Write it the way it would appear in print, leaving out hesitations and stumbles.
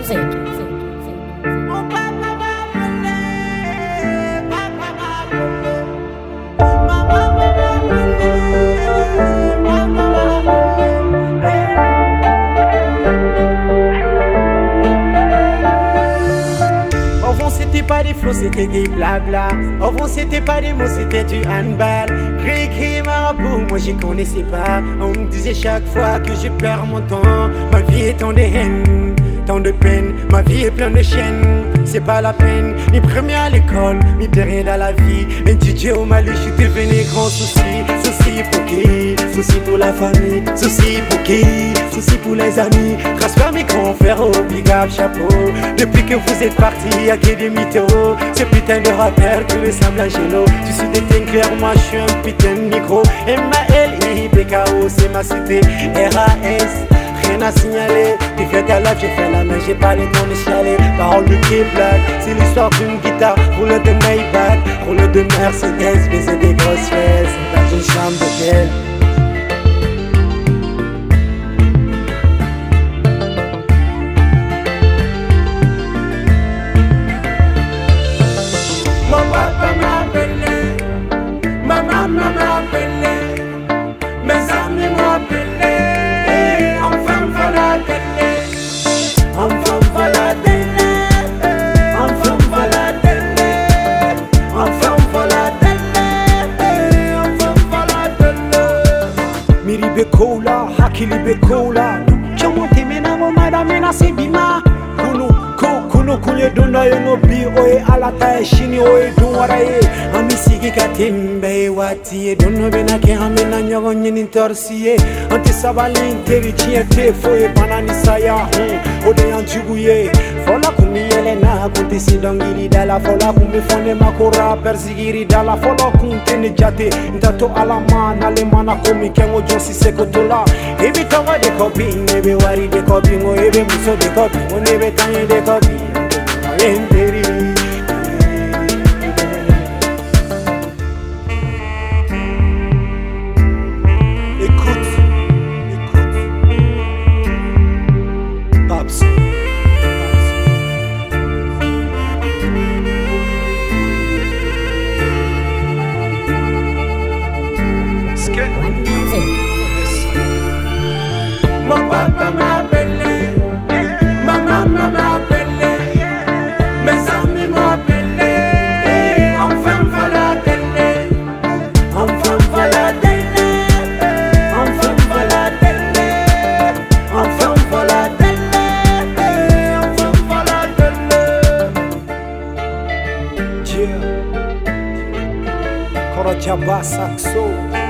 C'était pas des flots, c'était des blabla. Avant c'était pas des mots, c'était du handball. Ricky Marabout, moi j'y connaissais pas. On me disait chaque fois que je perds mon temps. Ma vie est tant de haine, tant de peine. Ma vie est pleine de chaînes, c'est pas la peine. Ni premier à l'école, ni dernier dans la vie. Un DJ au Mali, je suis devenu grand souci. Souci pour qui? Souci pour la famille. Souci pour qui? Souci pour les amis. Grâce à mes grands frères, oh big up, chapeau. Depuis que vous êtes partis, y'a que des mythos. Ce putain de rappeur que ressemble à Gélo. Tu suis des clair, moi je suis un putain de micro. M-A-L-I-B-K-O, c'est ma cité. R-A-S, rien à signaler. Tu fais ta life, j'ai fait la main, j'ai pas le temps de chialer. Parole de K-Black, c'est l'histoire d'une guitare. Roule de Maybach, roule de Mercedes. Baiser des grosses fesses dans une chambre d'hôtel. Bekola, hakili bekola. Chomo temena mo madame na sebima. Kuno kunye dona yono bi oye alata e shini oye dunwara ye. Amisigi katembe wati e dono bena ke hamena nyogo nyini torsiye. Anti sabali interi chie te foye banani saya. Ode yanchuguye. Fola kumi yelena kunti sidongiri dala. Fola kumi fone makora persigiri dala. Fola kunti nejate ntato alama nalemana komi kengo jonsi sekotola. Ebi kawa de kopi, ebe wari de kopi, ebe muso de kopi, ebe tanye de kopi. Écoute, Babs. Mon papa m'a appelé, ma maman m'a appelé, mes amis m'ont appelé, enfin voilà télé, enfin voilà télé, enfin voilà télé, enfin voilà télé, enfin voilà télé. Yeah. Kora Jabba Saxo.